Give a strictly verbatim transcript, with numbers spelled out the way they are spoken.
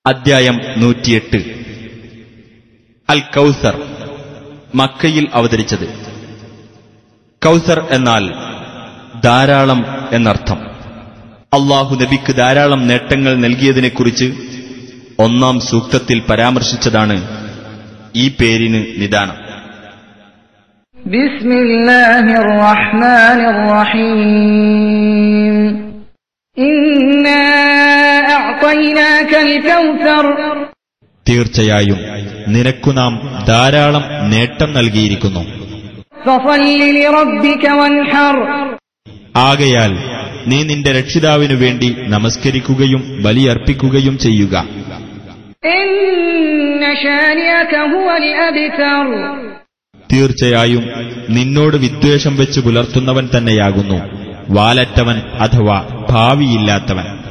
അദ്ധ്യായം നൂറ്റിയെട്ട്. അൽ കൗസർ, മക്കയിൽ അവതരിച്ചത്. കൗസർ എന്നാൽ ധാരാളം എന്നർത്ഥം. അള്ളാഹു നബിക്ക് ധാരാളം നേട്ടങ്ങൾ നൽകിയതിനെക്കുറിച്ച് ഒന്നാം സൂക്തത്തിൽ പരാമർശിച്ചതാണ് ഈ പേരിന് നിദാനം. ബിസ്മില്ലാഹിർ റഹ്മാനിർ റഹീം. ഇന്നാ അഅ്തൈനാകൽ കൗസർ. തീർച്ചയായും നിനക്കു നാം ധാരാളം നേട്ടം നൽകിയിരിക്കുന്നു. ഫസല്ലി ലിറബ്ബിക വൻഹർ. ആകയാൽ നീ നിന്റെ രക്ഷിതാവിനു വേണ്ടി നമസ്കരിക്കുകയും ബലിയർപ്പിക്കുകയും ചെയ്യുക. ഇന്ന ശാനിഅക ഹുവൽ അബ്തർ. തീർച്ചയായും നിന്നോട് വിദ്വേഷം വെച്ച് പുലർത്തുന്നവൻ തന്നെയാകുന്നു വാലറ്റവൻ അഥവാ ഭാവിയില്ലാത്തവൻ.